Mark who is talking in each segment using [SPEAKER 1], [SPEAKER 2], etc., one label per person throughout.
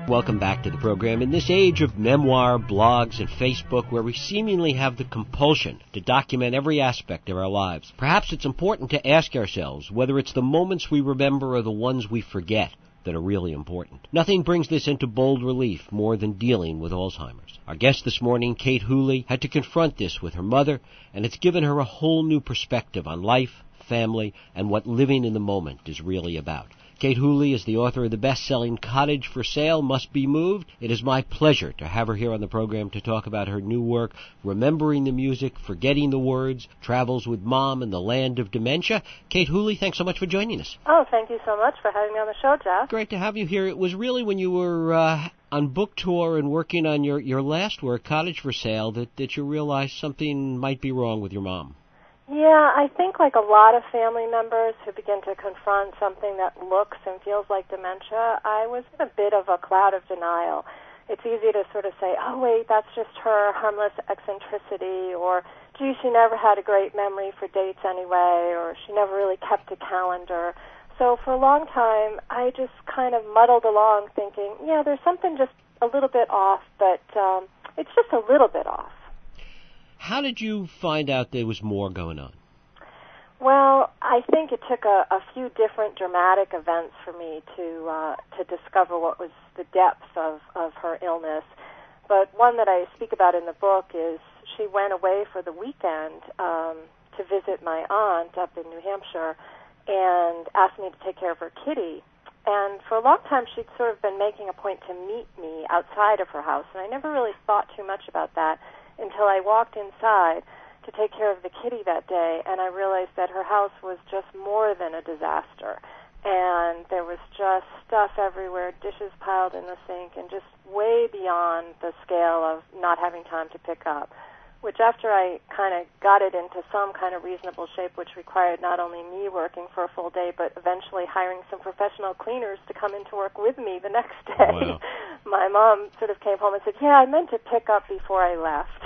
[SPEAKER 1] Welcome back to the program. In this age of memoir, blogs, and Facebook, where we seemingly have the compulsion to document every aspect of our lives, perhaps it's important to ask ourselves whether it's the moments we remember or the ones we forget that are really important. Nothing brings this into bold relief more than dealing with Alzheimer's. Our guest this morning, Kate Hooley, had to confront this with her mother, and it's given her a whole new perspective on life, family, and what living in the moment is really about. Kate Hooley is the author of the best-selling Cottage for Sale, Must Be Moved. It is my pleasure to have her here on the program to talk about her new work, Remembering the Music, Forgetting the Words, Travels with Mom in the Land of Dementia. Kate Hooley, thanks so much for joining us.
[SPEAKER 2] Oh, thank you so much for having me on the show, Jeff.
[SPEAKER 1] Great to have you here. It was really when you were on book tour and working on your last work, Cottage for Sale, that you realized something might be wrong with your mom.
[SPEAKER 2] Yeah, I think like a lot of family members who begin to confront something that looks and feels like dementia, I was in a bit of a cloud of denial. It's easy to sort of say, oh, wait, that's just her harmless eccentricity, or, gee, she never had a great memory for dates anyway, or she never really kept a calendar. So for a long time, I just kind of muddled along thinking, yeah, there's something just a little bit off, but it's just a little bit off.
[SPEAKER 1] How did you find out there was more going on?
[SPEAKER 2] Well, I think it took a few different dramatic events for me to discover what was the depth of her illness. But one that I speak about in the book is she went away for the weekend to visit my aunt up in New Hampshire and asked me to take care of her kitty. And for a long time, she'd sort of been making a point to meet me outside of her house, and I never really thought too much about that until I walked inside to take care of the kitty that day, and I realized that her house was just more than a disaster. And there was just stuff everywhere, dishes piled in the sink, and just way beyond the scale of not having time to pick up, which after I kind of got it into some kind of reasonable shape, which required not only me working for a full day, but eventually hiring some professional cleaners to come into work with me the next day.
[SPEAKER 1] Wow.
[SPEAKER 2] My mom sort of came home and said, yeah, I meant to pick up before I left.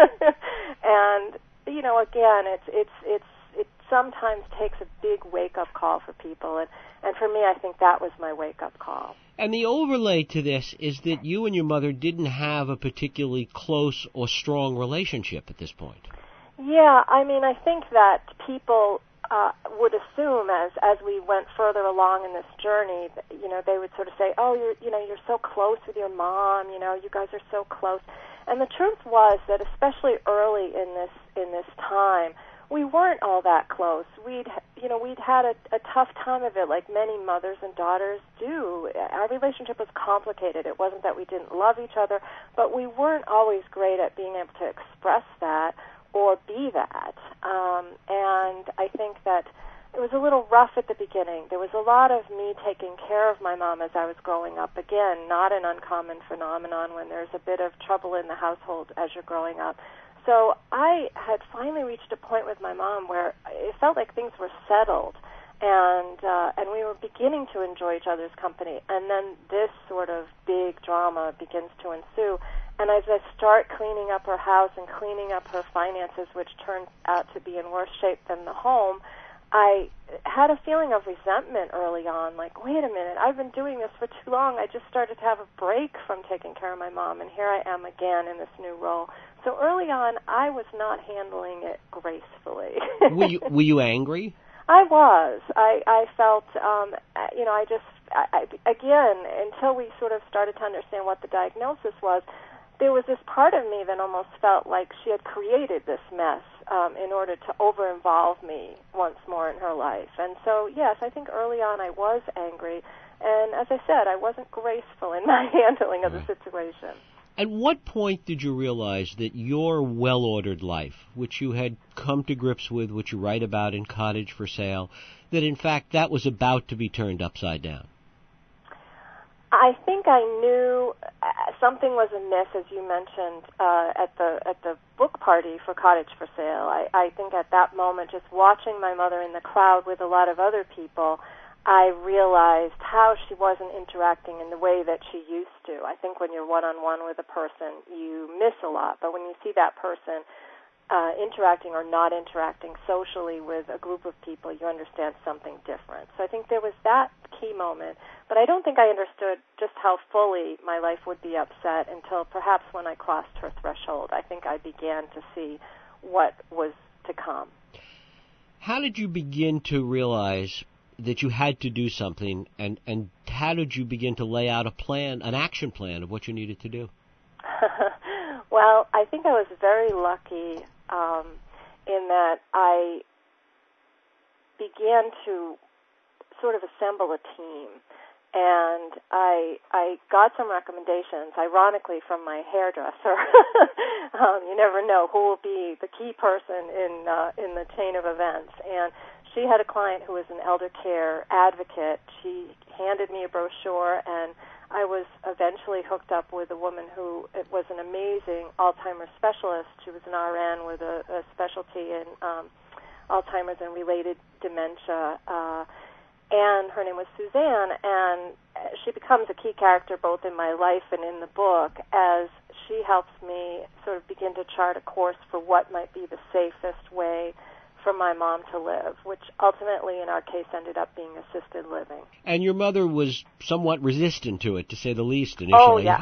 [SPEAKER 2] And, you know, again, it sometimes takes a big wake-up call for people, and for me, I think that was my wake-up call.
[SPEAKER 1] And the overlay to this is that you and your mother didn't have a particularly close or strong relationship at this point.
[SPEAKER 2] Yeah, I mean, I think that people would assume as we went further along in this journey, you know, they would sort of say, oh, you're so close with your mom, you know, you guys are so close. And the truth was that especially early in this time, we weren't all that close. We'd had a tough time of it, like many mothers and daughters do. Our relationship was complicated. It wasn't that we didn't love each other, but we weren't always great at being able to express that or be that. And I think that it was a little rough at the beginning. There was a lot of me taking care of my mom as I was growing up. Again, not an uncommon phenomenon when there's a bit of trouble in the household as you're growing up. So I had finally reached a point with my mom where it felt like things were settled, and we were beginning to enjoy each other's company. And then this sort of big drama begins to ensue. And as I start cleaning up her house and cleaning up her finances, which turned out to be in worse shape than the home, I had a feeling of resentment early on, like, wait a minute, I've been doing this for too long. I just started to have a break from taking care of my mom, and here I am again in this new role. So early on, I was not handling it gracefully.
[SPEAKER 1] Were you angry?
[SPEAKER 2] I was. I felt, again, until we sort of started to understand what the diagnosis was, there was this part of me that almost felt like she had created this mess in order to over-involve me once more in her life. And so, yes, I think early on I was angry. And as I said, I wasn't graceful in my handling of the situation.
[SPEAKER 1] At what point did you realize that your well-ordered life, which you had come to grips with, which you write about in Cottage for Sale, that in fact that was about to be turned upside down?
[SPEAKER 2] I think I knew something was amiss, as you mentioned, at the book party for Cottage for Sale. I think at that moment, just watching my mother in the crowd with a lot of other people, I realized how she wasn't interacting in the way that she used to. I think when you're one-on-one with a person, you miss a lot. But when you see that person interacting or not interacting socially with a group of people, you understand something different. So I think there was that key moment, but I don't think I understood just how fully my life would be upset until perhaps when I crossed her threshold. I think I began to see what was to come.
[SPEAKER 1] How did you begin to realize that you had to do something, and how did you begin to lay out a plan, an action plan of what you needed to do?
[SPEAKER 2] Well, I think I was very lucky in that I began to sort of assemble a team, and I got some recommendations, ironically, from my hairdresser. You never know who will be the key person in the chain of events, and she had a client who was an elder care advocate. She handed me a brochure, and I was eventually hooked up with a woman who was an amazing Alzheimer's specialist. She was an RN with a specialty in Alzheimer's and related dementia, and her name was Suzanne, and she becomes a key character both in my life and in the book as she helps me sort of begin to chart a course for what might be the safest way for my mom to live, which ultimately, in our case, ended up being assisted living.
[SPEAKER 1] And your mother was somewhat resistant to it, to say the least, initially.
[SPEAKER 2] Oh, yeah.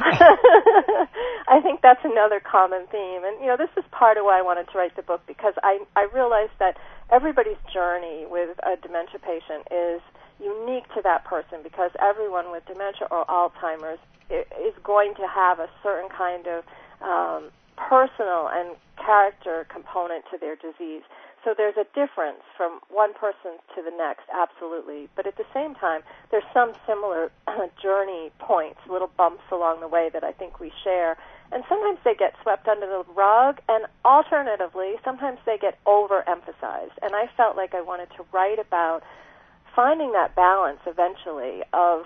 [SPEAKER 2] I think that's another common theme. And, this is part of why I wanted to write the book, because I realized that everybody's journey with a dementia patient is unique to that person, because everyone with dementia or Alzheimer's is going to have a certain kind of personal and character component to their disease. So there's a difference from one person to the next, absolutely. But at the same time, there's some similar journey points, little bumps along the way that I think we share. And sometimes they get swept under the rug, and alternatively, sometimes they get overemphasized. And I felt like I wanted to write about finding that balance eventually of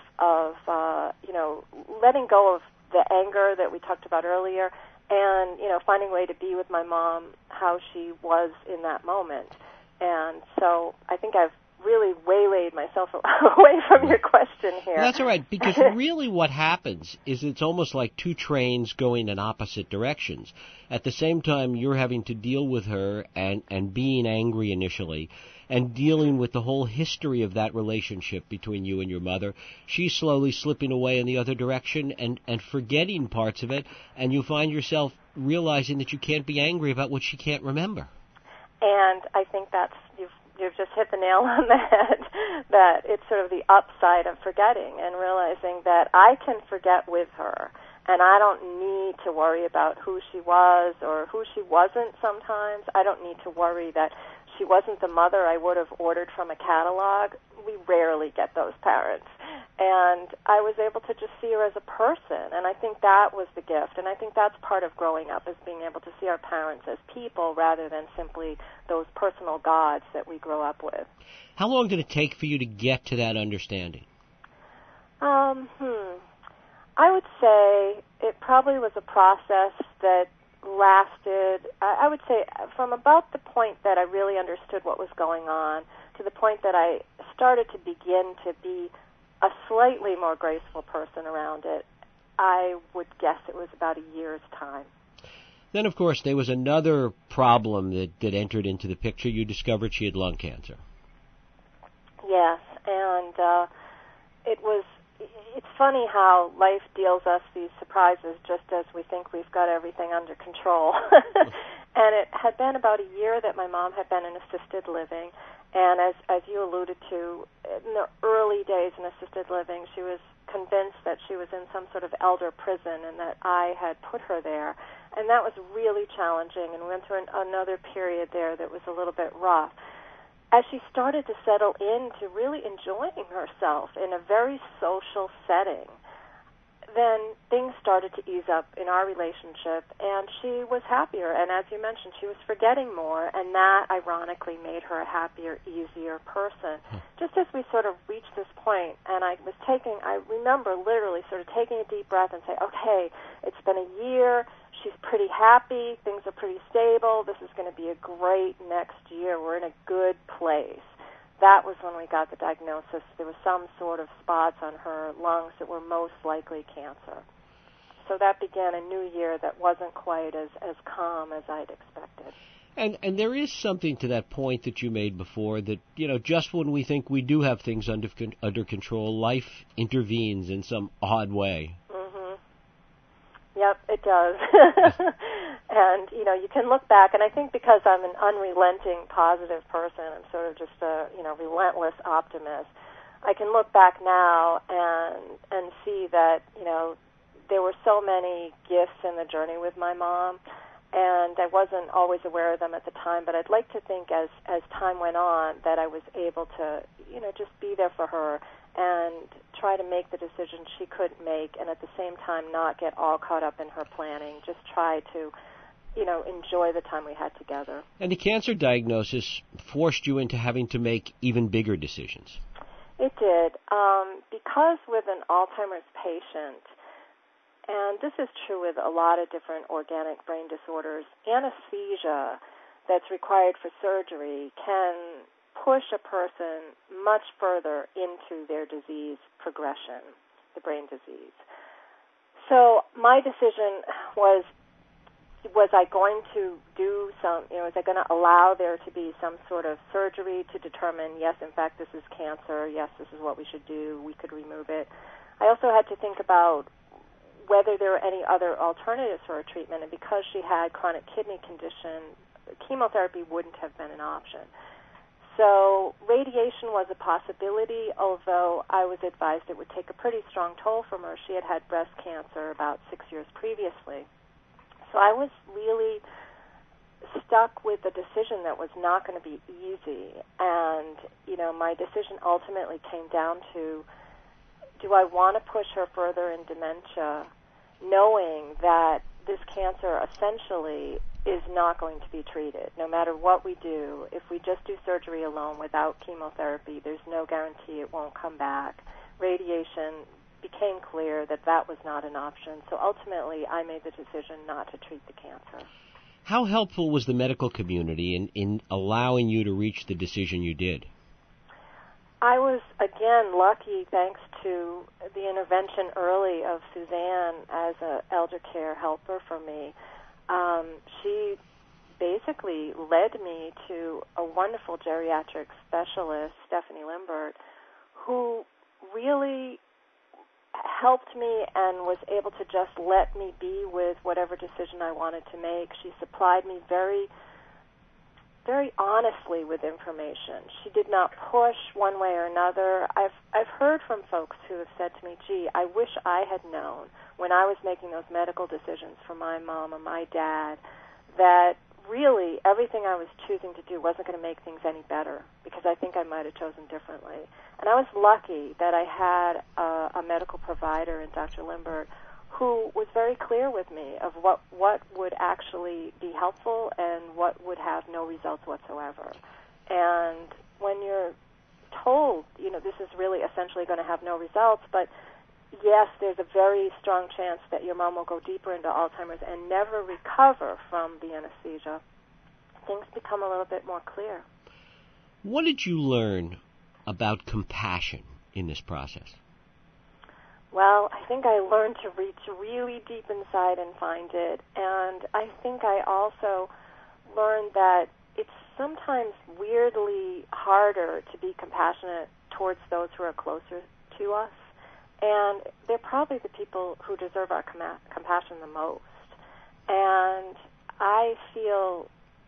[SPEAKER 2] letting go of the anger that we talked about earlier, and, finding a way to be with my mom how she was in that moment. And so I think I've really waylaid myself away from your question here.
[SPEAKER 1] Well, that's all right, because really what happens is it's almost like two trains going in opposite directions. At the same time, you're having to deal with her and being angry initially, and dealing with the whole history of that relationship between you and your mother. She's slowly slipping away in the other direction and forgetting parts of it, and you find yourself realizing that you can't be angry about what she can't remember.
[SPEAKER 2] And I think that's, you've just hit the nail on the head, that it's sort of the upside of forgetting and realizing that I can forget with her, and I don't need to worry about who she was or who she wasn't sometimes. I don't need to worry that she wasn't the mother I would have ordered from a catalog. We rarely get those parents. And I was able to just see her as a person, and I think that was the gift. And I think that's part of growing up, is being able to see our parents as people rather than simply those personal gods that we grow up with.
[SPEAKER 1] How long did it take for you to get to that understanding?
[SPEAKER 2] I would say it probably was a process that lasted, I would say, from about the point that I really understood what was going on to the point that I started to begin to be a slightly more graceful person around it. I would guess it was about a year's time.
[SPEAKER 1] Then, of course, there was another problem that entered into the picture. You discovered she had lung cancer.
[SPEAKER 2] Yes, and it's funny how life deals us these surprises just as we think we've got everything under control. And it had been about a year that my mom had been in assisted living, and as you alluded to, in the early days in assisted living, she was convinced that she was in some sort of elder prison and that I had put her there. And that was really challenging, and we went through another period there that was a little bit rough. As she started to settle into really enjoying herself in a very social setting, then things started to ease up in our relationship, and she was happier. And as you mentioned, she was forgetting more, and that ironically made her a happier, easier person. Just as we sort of reached this point, and I remember literally sort of taking a deep breath and say, okay, it's been a year, she's pretty happy, things are pretty stable, this is going to be a great next year, we're in a good place. That was when we got the diagnosis. There was some sort of spots on her lungs that were most likely cancer. So that began a new year that wasn't quite as calm as I'd expected.
[SPEAKER 1] And there is something to that point that you made before that, just when we think we do have things under control, life intervenes in some odd way.
[SPEAKER 2] Mm-hmm. Yep, it does. And, you can look back, and I think because I'm an unrelenting positive person, I'm sort of just a, relentless optimist, I can look back now and see that, there were so many gifts in the journey with my mom, and I wasn't always aware of them at the time, but I'd like to think as time went on that I was able to, just be there for her and try to make the decisions she couldn't make, and at the same time not get all caught up in her planning, just try to, enjoy the time we had together.
[SPEAKER 1] And the cancer diagnosis forced you into having to make even bigger decisions.
[SPEAKER 2] It did. Because with an Alzheimer's patient, and this is true with a lot of different organic brain disorders, anesthesia that's required for surgery can push a person much further into their disease progression, the brain disease. So my decision was I going to do some, was I going to allow there to be some sort of surgery to determine, yes, in fact, this is cancer, yes, this is what we should do, we could remove it. I also had to think about whether there were any other alternatives for her treatment, and because she had chronic kidney condition, chemotherapy wouldn't have been an option. So radiation was a possibility, although I was advised it would take a pretty strong toll from her. She had had breast cancer about 6 years previously. So I was really stuck with a decision that was not going to be easy. And, my decision ultimately came down to, do I want to push her further in dementia, knowing that this cancer essentially is not going to be treated. No matter what we do, if we just do surgery alone without chemotherapy, there's no guarantee it won't come back. Radiation became clear that that was not an option. So ultimately, I made the decision not to treat the cancer.
[SPEAKER 1] How helpful was the medical community in allowing you to reach the decision you did?
[SPEAKER 2] I was, again, lucky thanks to the intervention early of Suzanne as an elder care helper for me. She basically led me to a wonderful geriatric specialist, Stephanie Limbert, who really helped me and was able to just let me be with whatever decision I wanted to make. She supplied me very, very honestly with information. She did not push one way or another. I've heard from folks who have said to me, gee, I wish I had known when I was making those medical decisions for my mom or my dad that really everything I was choosing to do wasn't going to make things any better, because I think I might have chosen differently. And I was lucky that I had a medical provider in Dr. Limbert who was very clear with me of what would actually be helpful and what would have no results whatsoever. And when you're told, this is really essentially going to have no results, but yes, there's a very strong chance that your mom will go deeper into Alzheimer's and never recover from the anesthesia, things become a little bit more clear.
[SPEAKER 1] What did you learn about compassion in this process?
[SPEAKER 2] Well, I think I learned to reach really deep inside and find it. And I think I also learned that it's sometimes weirdly harder to be compassionate towards those who are closer to us. And they're probably the people who deserve our compassion the most. And I feel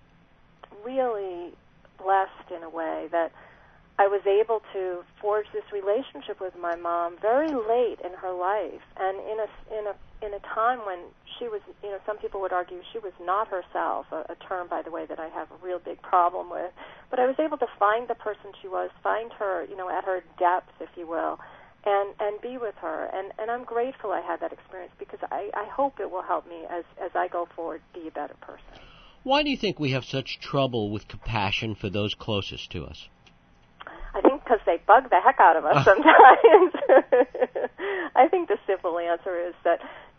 [SPEAKER 2] really blessed in a way that I was able to forge this relationship with my mom very late in her life, and in a time when she was, some people would argue she was not herself, a term, by the way, that I have a real big problem with. But I was able to find the person she was, find her, at her depth, if you will, and be with her. And I'm grateful I had that experience, because I hope it will help me as I go forward be a better person.
[SPEAKER 1] Why do you think we have such trouble with compassion for those closest to us?
[SPEAKER 2] I think because they bug the heck out of us sometimes. I think the simple answer is that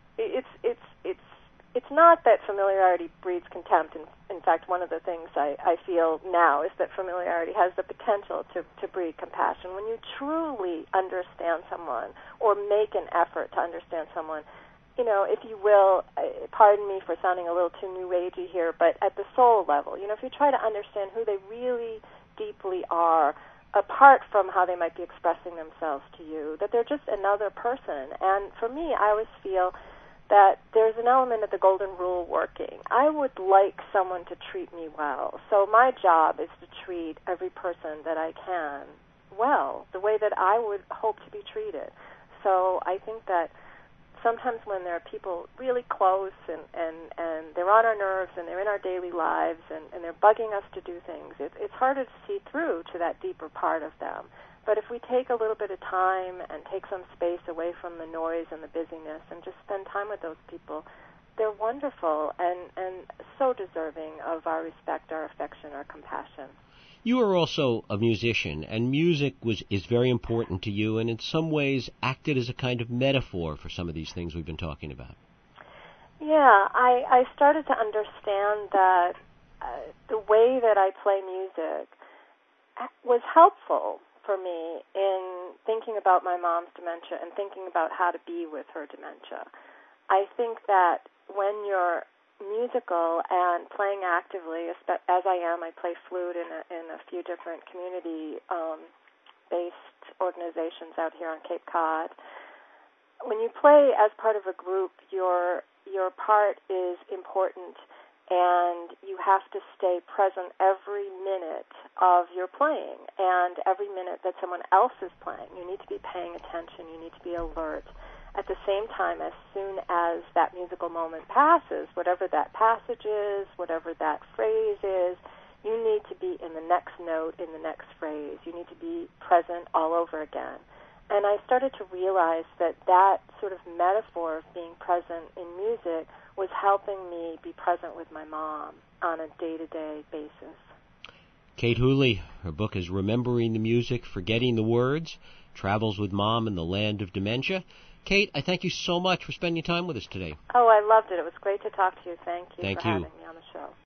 [SPEAKER 2] it's not that familiarity breeds contempt. In fact, one of the things I feel now is that familiarity has the potential to breed compassion. When you truly understand someone or make an effort to understand someone, if you will, pardon me for sounding a little too new agey here, but at the soul level, if you try to understand who they really deeply are, apart from how they might be expressing themselves to you, that they're just another person. And for me, I always feel that there's an element of the golden rule working. I would like someone to treat me well. So my job is to treat every person that I can well, the way that I would hope to be treated. So I think that sometimes when there are people really close and they're on our nerves and they're in our daily lives and they're bugging us to do things, it's harder to see through to that deeper part of them. But if we take a little bit of time and take some space away from the noise and the busyness and just spend time with those people, they're wonderful and so deserving of our respect, our affection, our compassion.
[SPEAKER 1] You are also a musician, and music is very important to you, and in some ways acted as a kind of metaphor for some of these things we've been talking about.
[SPEAKER 2] Yeah, I started to understand that the way that I play music was helpful for me in thinking about my mom's dementia and thinking about how to be with her dementia. I think that when you're musical and playing actively, as I am, I play flute in a few different community-based organizations out here on Cape Cod. When you play as part of a group, your part is important, and you have to stay present every minute of your playing and every minute that someone else is playing. You need to be paying attention. You need to be alert. At the same time, as soon as that musical moment passes, whatever that passage is, whatever that phrase is, you need to be in the next note, in the next phrase. You need to be present all over again. And I started to realize that sort of metaphor of being present in music was helping me be present with my mom on a day-to-day basis.
[SPEAKER 1] Kate Hooley, her book is Remembering the Music, Forgetting the Words, Travels with Mom in the Land of Dementia. Kate, I thank you so much for spending time with us today.
[SPEAKER 2] Oh, I loved it. It was great to talk to you. Thank you for
[SPEAKER 1] having
[SPEAKER 2] me on the show.